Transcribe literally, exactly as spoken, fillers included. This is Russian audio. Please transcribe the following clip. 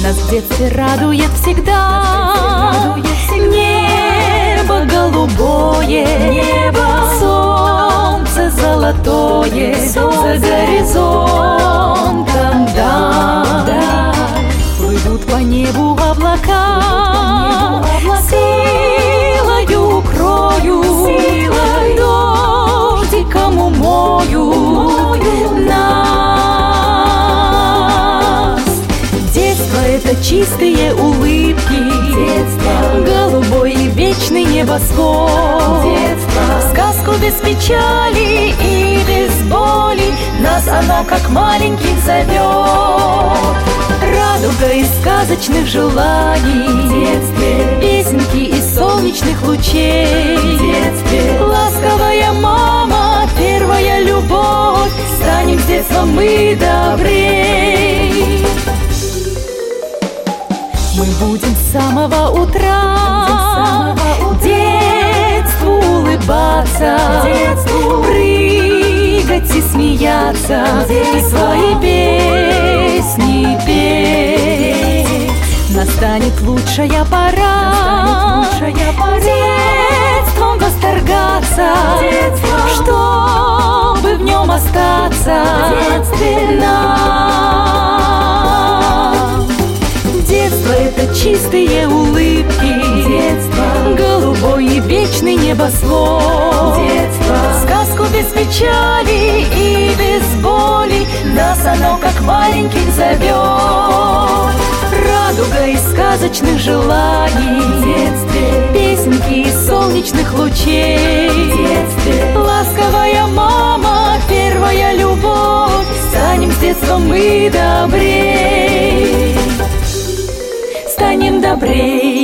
Нас в детстве радует всегда небо голубое, небо, солнце золотое, за горизонтом, да, да. Плывут по небу облака, силою укрою, силой дождиком умою нас. Детство — это чистые улыбки, детство, голубой и вечный небосвод, детство, сказку без печали и без боли нас оно как маленьких зовет. Радуга из сказочных желаний в детстве, песенки из солнечных лучей в детстве, ласковая мама, первая любовь, станем с детства мы добрей. Мы будем с самого утра детству улыбаться, детству прыгать и смеяться, детство, и свои песни петь. Настанет лучшая пора, лучшая пора детством восторгаться, детство, чтобы в нем остаться в детстве нам. Детство — это чистые улыбки, детство, голубой и вечный небосвод, детство, сказку без печали и без боли нас оно как маленьких зовет. Радуга из сказочных желаний в детстве, песенки из солнечных лучей в детстве, ласковая мама, первая любовь, станем с детства мы добрей. Станем добрей.